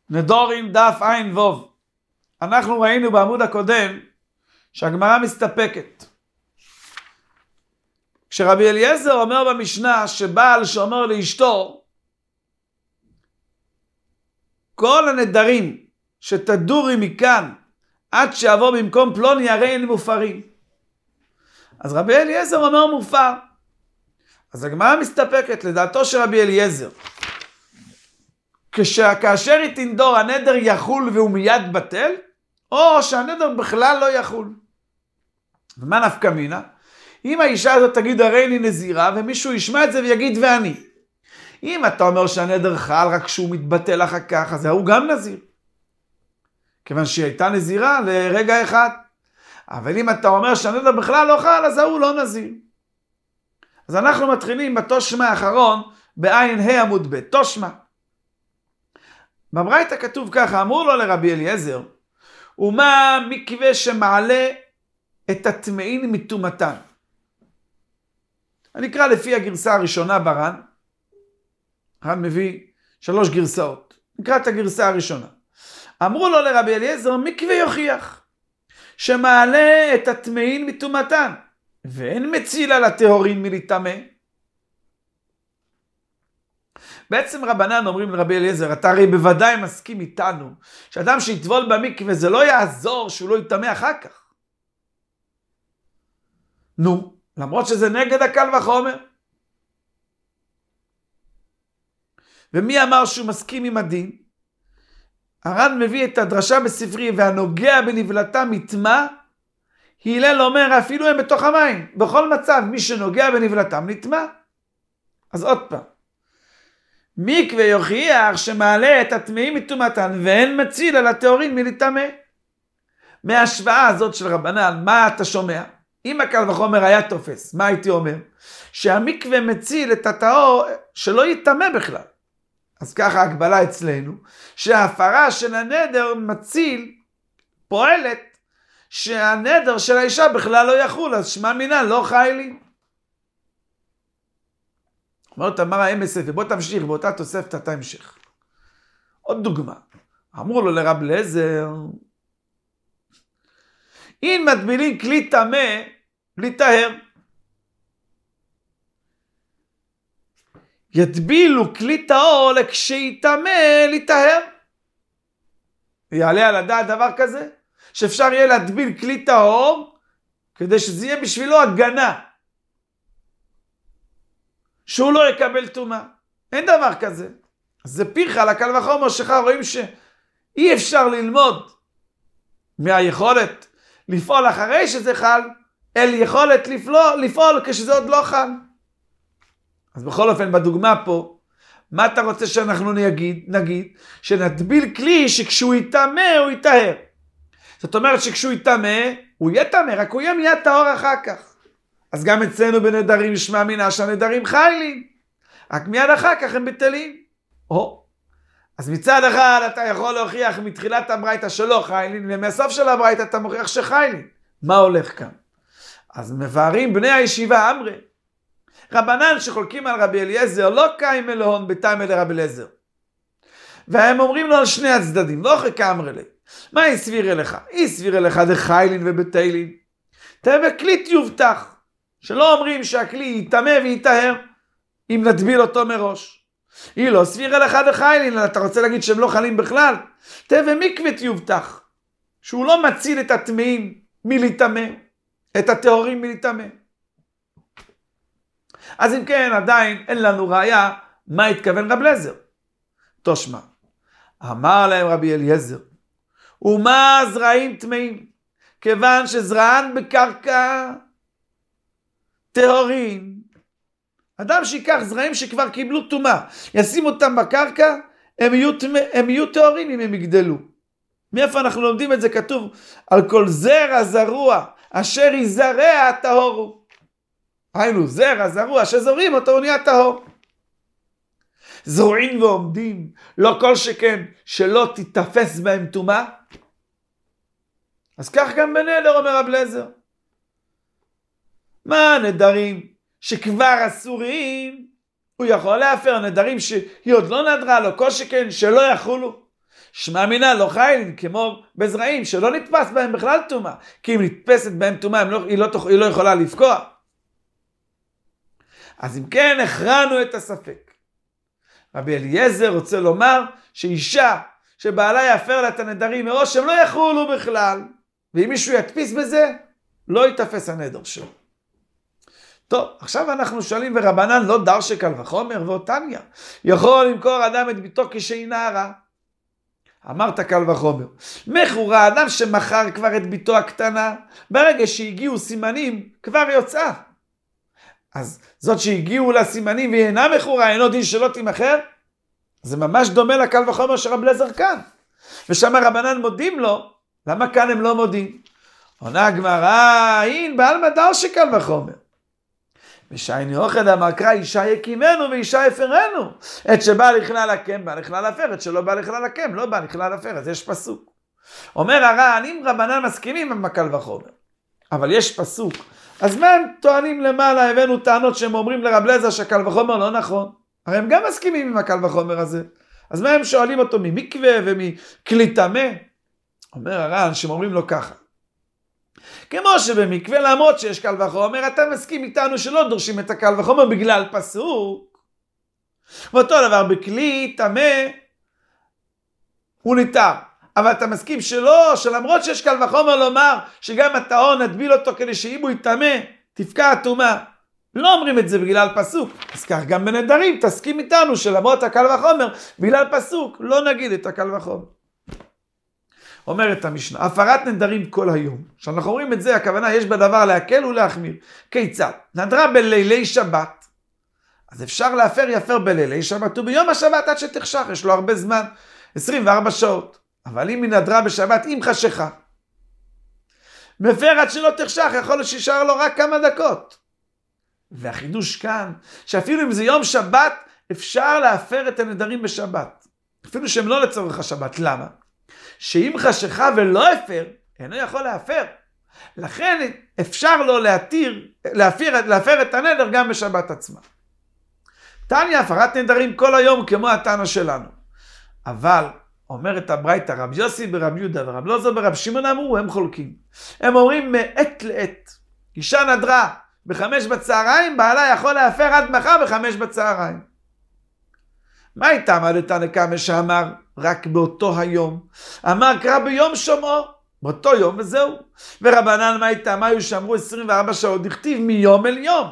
נדורים דף עין ווב. אנחנו ראינו בעמוד הקודם שהגמרא מסתפקת. כשרבי אליעזר אומר במשנה שבעל שאומר לאשתו, כל הנדרים שתדורי מכאן עד שיעבור במקום פלוני הרי אין מופרים. אז רבי אליעזר אומר מופר. אז הגמרא מסתפקת לדעתו של רבי אליעזר. כאשר היא תנדור הנדר יחול והוא מיד בטל, או שהנדר בכלל לא יחול. ומה נפקא מינה? אם האישה הזאת תגיד הרי אני נזירה, ומישהו ישמע את זה ויגיד ואני. אם אתה אומר שהנדר חל רק כשהוא מתבטל אחר כך, אז הוא גם נזיר. כיוון שהיא הייתה נזירה לרגע אחד. אבל אם אתה אומר שהנדר בכלל לא חל, אז הוא לא נזיר. אז אנחנו מתחילים בתושמה האחרון, בעין ה' עמוד ב', תושמה. בברייתא כתוב ככה, אמרו לו לרבי אליעזר, ומה מקווה שמעלה את הטמאים מטומאתן. אני אקרא לפי הגרסה הראשונה בר"ן. הר"ן מביא 3 גרסאות. נקרא את הגרסה הראשונה. אמרו לו לרבי אליעזר, מקווה יוכיח שמעלה את הטמאים מטומאתן, ואין מציל על הטהורין מלהיטמא. בעצם רבנן אומרים לרבי אליעזר, אתה הרי בוודאי מסכים איתנו, שאדם שיטבול במקווה זה לא יעזור שהוא לא יטמא אחר כך. נו, למרות שזה נגד הקל וחומר. ומי אמר שהוא מסכים עם הדין? הר"ן מביא את הדרשה בספרי, והנוגע בנבלתם יטמא, הלל אומר אפילו הם בתוך המים. בכל מצב מי שנוגע בנבלתם נטמא. אז עוד פעם. מקווה יוכיח שמעלה את הטמאים מטומאתן ואין מציל על הטהורין מלהיטמא. מההשוואה הזאת של רבנן, מה אתה שומע? אם הקל וחומר היה תופס, מה הייתי אומר? שהמקווה מציל את הטהור שלא יטמא בכלל. אז ככה ההגבלה אצלנו, שההפרה של הנדר מציל, פועלת, שהנדר של האישה בכלל לא יחול, אז שמע מינה לא חי לי. אומרת אמר האמס, ובוא תמשיך, באותה תוספת אתה המשך. עוד דוגמה. אמרו לו לרב אליעזר, אם מטבילים כלי טמא, להיטהר. יטבילו כלי טהור לכשייטמא להיטהר. יעלה על הדעת דבר כזה? שאפשר יהיה להטביל כלי טהור, כדי שזה יהיה בשבילו הגנה. שהוא לא יקבל טומאה. אין דבר כזה. אז זה פירחה לקל וחומר שלך, רואים שאי אפשר ללמוד מהיכולת לפעול אחרי שזה חל, אל יכולת לפעול כשזה עוד לא חל. אז בכל אופן בדוגמה פה, מה אתה רוצה שאנחנו נגיד? שנטביל כלי שכשהוא יטמא הוא יטהר. זאת אומרת שכשהוא יטמא הוא יהיה טמא, רק הוא יהיה מיד טהור אחר כך. אז גם אצלנו בנדרים ישמע מינה שהנדרים חיילים, רק מיד אחר כך הם בטלים. אז מצד אחד אתה יכול להוכיח מתחילת הברייתא שלא חיילים, ומהסוף של הברייתא אתה מוכיח שחיילים. מה הולך כאן? אז מבארים בני הישיבה אמרי, רבנן שחולקים על רבי אליעזר, לא קיים אלוהון בתימא לרבי אליעזר. והם אומרים לו על שני הצדדים, לא חכה אמרי לי. מה יסביר אליך? יסביר אליך דחיילין ובטלין. תראה כלי יובטח, שלא אומרים שהכלי יטמא ויטהר, אם נטביל אותו מראש. היא לא סביר אליך דחיילין, אתה רוצה להגיד שהם לא חלים בכלל? תראה מקווה יובטח, שהוא לא מציל את הטמאים מלהיטמא, את הטהורים מלהיטמא. אז אם כן, עדיין אין לנו ראיה מה התכוון רב אליעזר. תושמה. אמר להם רבי אליעזר, ומה זרעים טמאים? כיוון שזרען בקרקע טהורין. אדם שיקח זרעים שכבר קיבלו טומאה, ישים אותם בקרקע, הם יהיו טהורין אם הם יגדלו. מאיפה אנחנו לומדים את זה? כתוב, על כל זרע זרוע, אשר יזרע טהורו. היינו, זרע זרוע, שזורים אותו הוא נהיה טהור. זרועים ועומדים, לא כל שכן שלא תתפס בהם טומאה. אז כך גם בנדר אומר רב אליעזר. מה נדרים שכבר אסורים, הוא יכול להפר. נדרים שהיא עוד לא נדרה לו, כל שכן שלא יחולו. שמע מינה לא חיילין, כמו בזרעים, שלא נתפס בהם בכלל טומאה. כי אם נתפסת בהם טומאה, היא לא יכולה לפקוע. אז אם כן, הכרענו את הספק. רבי אליעזר רוצה לומר שאישה שבעלה יפר לה את הנדרים מראש, הם לא יחולו בכלל. ואם מישהו יתפיס בזה, לא יתפס הנדר שלו. טוב, עכשיו אנחנו שואלים, ורבנן לא דרשי קל וחומר, ואותניה, יכול למכור אדם את ביתו כשהיא נערה. אמרת קל וחומר. מכורה, אדם שמכר כבר את ביתו הקטנה, ברגע שהגיעו סימנים, כבר יוצאה. אז זאת שהגיעו לה סימנים והיא אינה מכורה, אינו דין שלא תימכר, זה ממש דומה לקל וחומר של רב אליעזר כאן. ושם רבנן מודים לו, למה כאן הם לא מודים? עונה הגמרא, אין בעלמא דרשי קל וחומר. ושייני אוחד אמר קרא, אישה יקימנו ואישה יפרנו. את שבא לכלל הקם, בא לכלל הפר, את שלא בא לכלל הקם, לא בא לכלל הפר, אז יש פסוק. אומר הר"ן, אם רבנן מסכימים עם הקל וחומר, אבל יש פסוק, אז מה הם טוענים למעלה? הבאנו טענות שהם אומרים לרב אליעזר שקל וחומר לא נכון. הרי הם גם מסכימים עם הקל וחומר הזה. אז מה הם שואלים אותו ממקווה ומכלי טמא? אומר הר"ן שהם אומרים לו ככה. כמו שבמקווה, למרות שיש קל וחומר, אתה מסכים איתנו שלא דורשים את הקל וחומר בגלל פסוק. ואותו דבר בכלי טמא הוא ניתר. אבל אתה מסכים שלמרות שיש קל וחומר לומר שגם הטהור נטביל אותו כדי שאם הוא יטמא, תפקע הטומאה. לא אומרים את זה בגלל פסוק. אז כך גם בנדרים, תסכים איתנו שלמרות הקל וחומר, בגלל פסוק, לא נגיד את הקל וחומר. אומרת המשנה, הפרת נדרים כל היום. כשאנחנו אומרים את זה, הכוונה יש בדבר להקל ולהחמיר. כיצד? נדרה בלילי שבת. אז אפשר להפר יפר בלילי שבת, וביום השבת עד שתחשך, יש לו הרבה זמן, 24 שעות. אבל אם היא נדרה בשבת עם חשיכה, מפר עד שלא תחשך, יכול להיות שישאר לו רק כמה דקות. והחידוש כאן, שאפילו אם זה יום שבת, אפשר להפר את הנדרים בשבת. אפילו שהם לא לצורך השבת. למה? שאם חשיכה ולא הפר, אינו יכול להפר. לכן אפשר לו להפר את הנדר גם בשבת עצמה. תניא, הפרת נדרים כל היום כמו התנא שלנו. אבל אומרת הברייתא, רב יוסי ברב יהודה ורב אלעזר ברב שמעון אמרו, הם חולקים. הם אומרים מעת לעת. אישה נדרה ב5 בצהריים, בעלה יכול להפר עד מחר ב5 בצהריים. מה איתה מדתנא קמא שאמר רק באותו היום? אמר קרא ביום שומעו, באותו יום וזהו. ורבנן מה איתה? מה היו שאמרו 24 שעות? דכתיב מיום אל יום.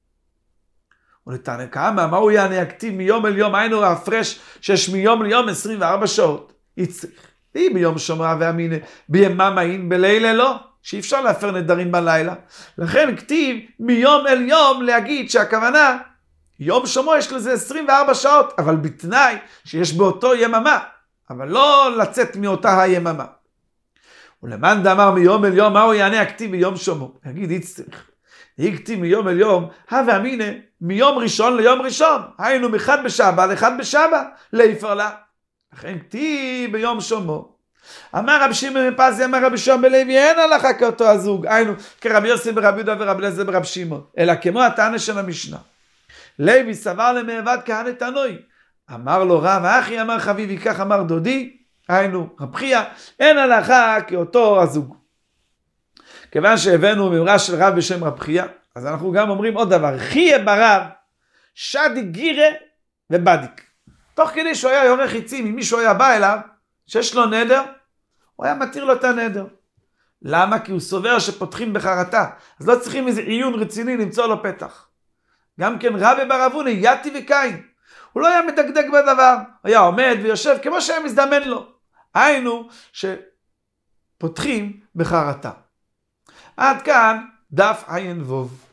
ולתנא קמא, מה הוא יענה הכתיב מיום אל יום? היינו ההפרש שיש מיום ליום 24 שעות. יצריך. היא ביום שומעה ואמינא, ביממה אין, בלילה לא. שאי אפשר להפר נדרים בלילה. לכן כתיב מיום אל יום להגיד שהכוונה, יום שומעו יש לזה 24 שעות, אבל בתנאי שיש באותו יממה, אבל לא לצאת מאותה היממה. ולמאן דאמר מיום אל יום, מה הוא יענה הכתיב ביום שומעו? יגיד יצריך. הכתיב מיום אל יום, הווה אמינא, מיום ראשון ליום ראשון, היינו מאחד בשבת לאחד בשבת, להפר לה. לכן כתיב ביום שומעו. אמר רב שמעון בן פזי, אמר רבי שמעון בן לוי, אין הלכה כאותו הזוג, היינו כרבי יוסי ברבי יהודה ורבי אליעזר ברב שמעון, אלא כמו הטענה של המשנה. לוי סבר למעבד כהנא תנוי, אמר לו רב אחי, אמר חביבי, כך אמר דודי, היינו רב חייא, אין הלכה כאותו הזוג. כיוון שהבאנו ממרה של רב בשם רב חייא, אז אנחנו גם אומרים עוד דבר, חייא ברב, שדי גירה ובדיק. תוך כדי שהוא היה יורה חיצים, אם מישהו היה בא אליו, שיש לו נדר, הוא היה מתיר לו את הנדר. למה? כי הוא סובר שפותחים בחרטה, אז לא צריכים איזה עיון רציני למצוא לו פתח. גם כן רבי בר אבונה, יתי וקין, הוא לא היה מדקדק בדבר, היה עומד ויושב כמו שהיה מזדמן לו. היינו שפותחים בחרטה. עד כאן דף עין ווב.